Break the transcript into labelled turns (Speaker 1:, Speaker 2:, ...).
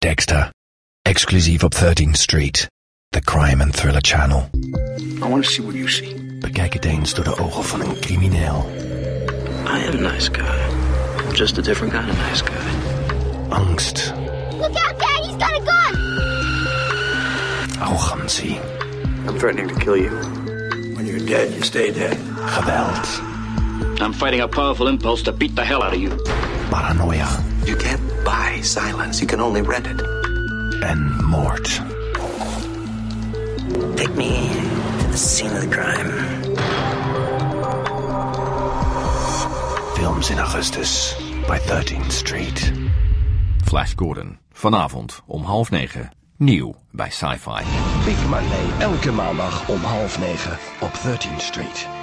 Speaker 1: Dexter. Exclusief op 13th Street. The Crime and Thriller Channel.
Speaker 2: I want to see what you see.
Speaker 1: Bekijk het eens door de ogen van een crimineel.
Speaker 3: I am a nice guy. Just a different kind of nice guy.
Speaker 1: Angst.
Speaker 4: Look out, Dad! He's got a gun!
Speaker 1: Arrogantie.
Speaker 2: I'm threatening to kill you. When you're dead, you stay dead.
Speaker 1: Geweld.
Speaker 3: I'm fighting a powerful impulse to beat the hell out of you.
Speaker 1: Paranoia.
Speaker 5: You can't buy silence. You can only rent it.
Speaker 1: En moord.
Speaker 5: Take me to the scene of the crime.
Speaker 1: Films in augustus bij 13th Street.
Speaker 6: Flash Gordon. Vanavond om 20:30. Nieuw bij Sci-Fi.
Speaker 7: Big Monday. Elke maandag om 20:30 op 13th Street.